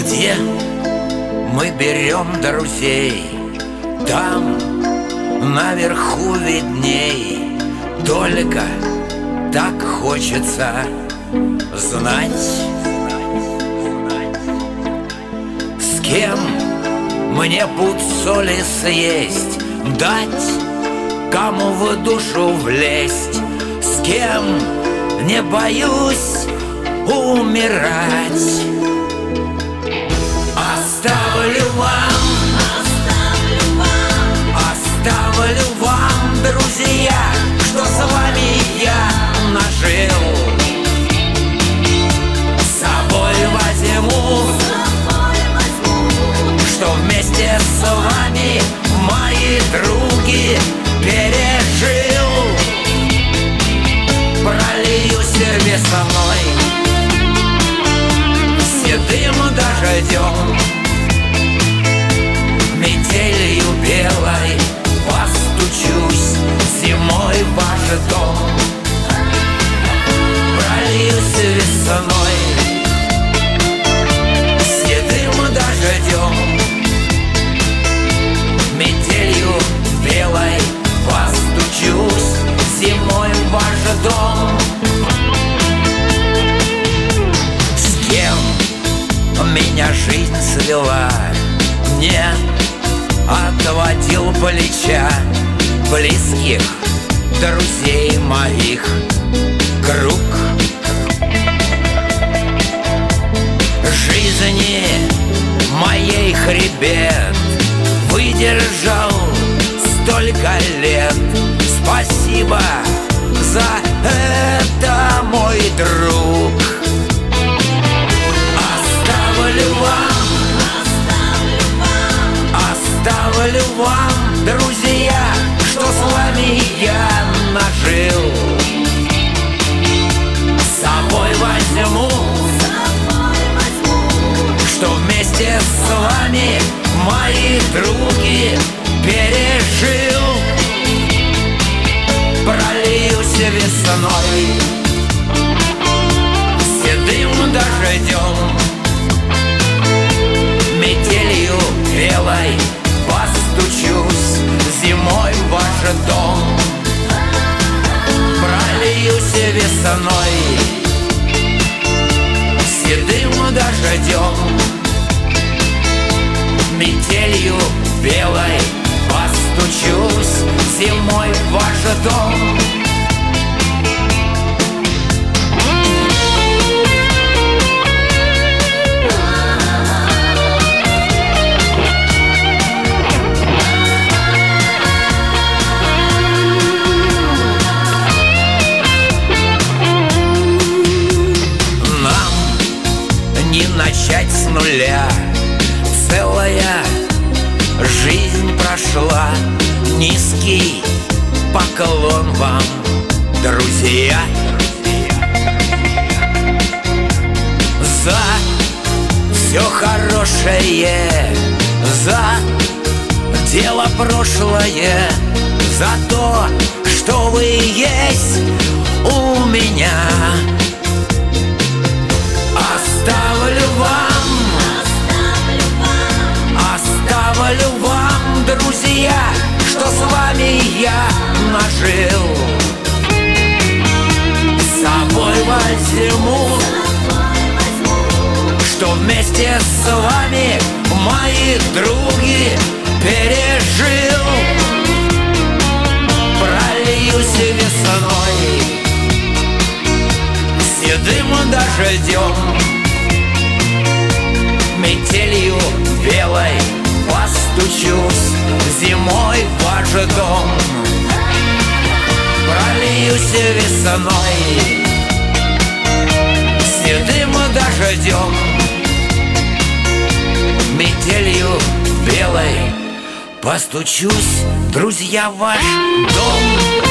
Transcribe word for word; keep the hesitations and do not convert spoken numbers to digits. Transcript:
Где мы берем друзей, там наверху видней. Только так хочется знать, с кем мне пуд соли съесть, дать, кому в душу влезть, с кем не боюсь умирать. Оставлю вам, оставлю вам, оставлю вам, друзья, что с вами я нажил. С собой возьму, что вместе с вами мои други пережил. Прольюсь весной седым дождем, метелью белой постучусь зимой в ваш дом. Прольюсь весной седым дождем, метелью белой постучусь зимой в ваш дом. С кем меня жизнь свела, не отводил плеча, близких друзей моих круг. Жизни моей хребет выдержал столько лет. Спасибо за это, мой друг. Оставлю вам, оставлю вам, друзья, что с вами я нажил. С собой возьму, что вместе с вами мои други пережил. Прольюсь весной седым дождем, метелью белой постучусь зимой в ваш дом. Прольюсь весной седым дождем, метелью белой постучусь зимой в ваш дом. Начать с нуля, целая жизнь прошла. Низкий поклон вам, друзья, за все хорошее, за дело прошлое, за то, что вы есть у меня. Оставлю вам, оставлю вам, друзья, что с вами я нажил. С собой возьму, что вместе с вами мои други пережил. Прольюсь весной седым дождем, метелью белой постучусь зимой в ваш дом. Прольюсь весной седым дождем, метелью белой постучусь, друзья, в ваш дом.